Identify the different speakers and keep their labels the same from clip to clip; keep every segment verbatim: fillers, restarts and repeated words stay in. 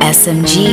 Speaker 1: S M G.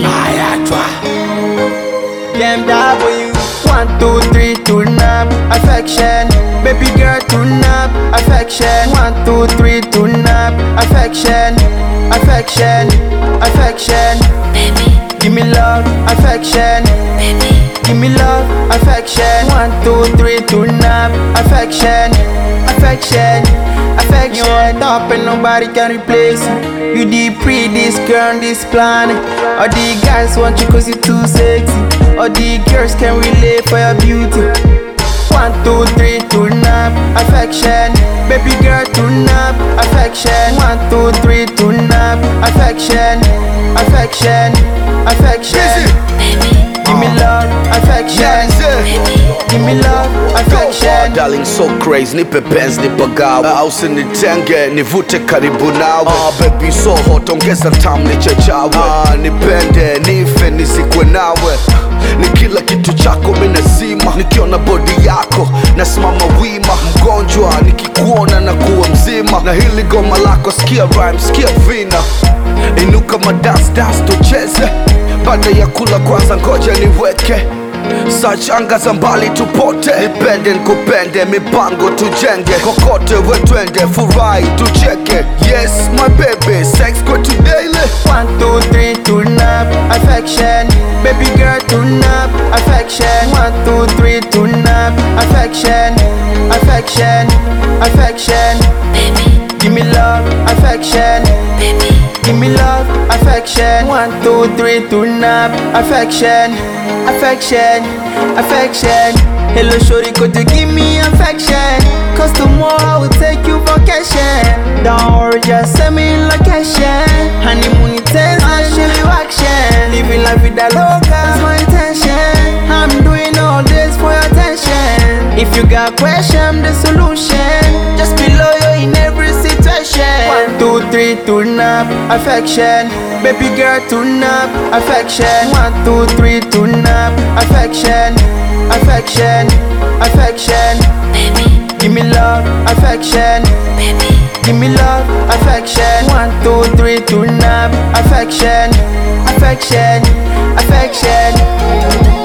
Speaker 2: Game W. One, two, three, turn up, affection. Baby girl, turn up, affection. One, two, three, turn up, affection. Affection, affection.
Speaker 1: Baby,
Speaker 2: Give me love, affection.
Speaker 1: baby,
Speaker 2: Give me love, affection. One, two, three, turn up, affection. Affection, affection. You on top and nobody can replace you. You the prettiest girl on this planet. All the guys want you cause you too sexy. All the girls can relate for your beauty. One, two, three, turn up, affection. Baby girl, turn up, affection. One, two, three, turn up, affection. Affection, affection.
Speaker 1: baby,
Speaker 2: Give me love, affection. Give me love, affection.
Speaker 3: Darling so crazy, nipe penzi nipagawe, au usinitenge nivute karibu nawe. Ah, baby so hot, ongeza tamu nichachawe. Ah, nipende nife nisikwe nawe. Ni kila kitu chako minazima, nikiona body yako nasimama wima. Mgonjwa nikikuona na kuwa mzima, na hili goma lako sikia rhyme, sikia vina. Inuka madance dance tucheze, baada ya kula kwanza ngoja niweke Search anga za mbali tupote, nipende nkupende, mipango tujenge, kokote we twende, furahi tucheke. Yes my baby, sex kwetu daily.
Speaker 2: One, two, three, turn up, affection. Baby girl, turn up, affection. One, two, three, turn up, affection. Affection, affection.
Speaker 1: baby,
Speaker 2: Give me love, affection.
Speaker 1: baby,
Speaker 2: Give me love, affection. One, two, three, turn up, affection. Affection, affection. Hello shorty, could you give me affection? Cause tomorrow I will take you vacation. Don't worry, just send me location. Honeymoon intense, I'll show you action. Living life with the loca, that's my intention. I'm doing all this for your attention. If you got question, I'm the solution. Just be loyal in every situation. One, two, three, turn up, affection. Baby girl, turn up, affection. One, two, three, turn up, affection. Affection, affection.
Speaker 1: baby,
Speaker 2: Give me love, affection.
Speaker 1: baby,
Speaker 2: Give me love, affection. One, two, three, turn up, affection. Affection, affection.